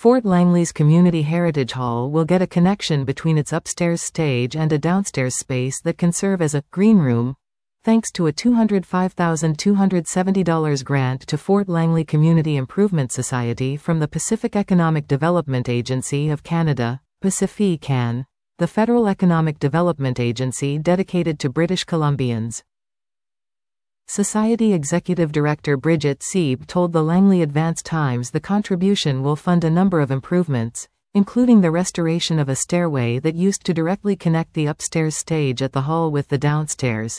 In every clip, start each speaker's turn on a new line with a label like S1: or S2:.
S1: Fort Langley's Community Heritage Hall will get a connection between its upstairs stage and a downstairs space that can serve as a green room, thanks to a $205,270 grant to Fort Langley Community Improvement Society from the Pacific Economic Development Agency of Canada, PacifiCan, the federal economic development agency dedicated to British Columbians. Society Executive Director Bridget Sieb told the Langley Advance Times the contribution will fund a number of improvements, including the restoration of a stairway that used to directly connect the upstairs stage at the hall with the downstairs.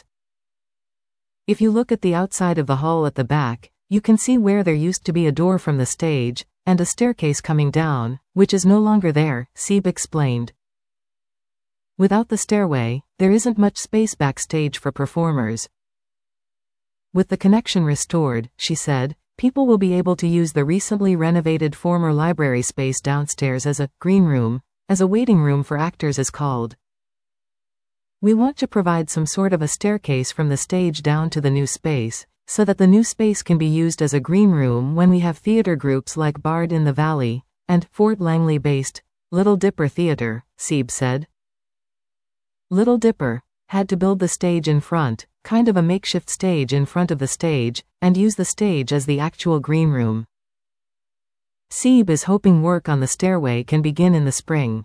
S1: If you look at the outside of the hall at the back, you can see where there used to be a door from the stage, and a staircase coming down, which is no longer there, Sieb explained. Without the stairway, there isn't much space backstage for performers. With the connection restored, she said, people will be able to use the recently renovated former library space downstairs as a green room, as a waiting room for actors is called. We want to provide some sort of a staircase from the stage down to the new space, so that the new space can be used as a green room when we have theater groups like Bard in the Valley, and Fort Langley-based Little Dipper Theater, Sieb said. Little Dipper had to build the stage in front, kind of a makeshift stage in front of the stage, and use the stage as the actual green room. Sieb is hoping work on the stairway can begin in the spring.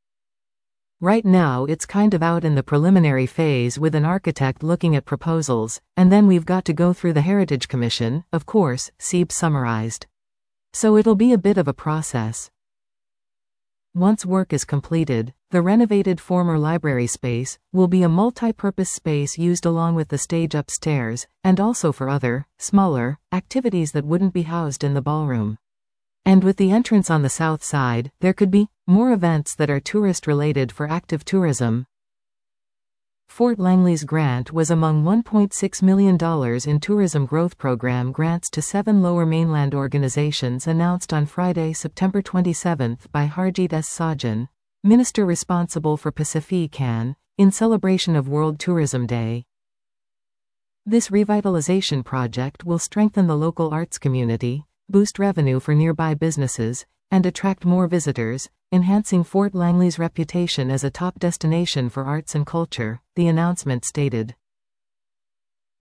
S1: Right now it's kind of out in the preliminary phase with an architect looking at proposals, and then we've got to go through the Heritage Commission, of course, Sieb summarized. So it'll be a bit of a process. Once work is completed, the renovated former library space will be a multi-purpose space used along with the stage upstairs, and also for other, smaller, activities that wouldn't be housed in the ballroom. And with the entrance on the south side, there could be more events that are tourist-related for active tourism. Fort Langley's grant was among $1.6 million in Tourism Growth Program grants to 7 Lower Mainland organizations announced on Friday, September 27 by Harjit S. Sajan, minister responsible for PacifiCan, in celebration of World Tourism Day. This revitalization project will strengthen the local arts community, boost revenue for nearby businesses, and attract more visitors, enhancing Fort Langley's reputation as a top destination for arts and culture, the announcement stated.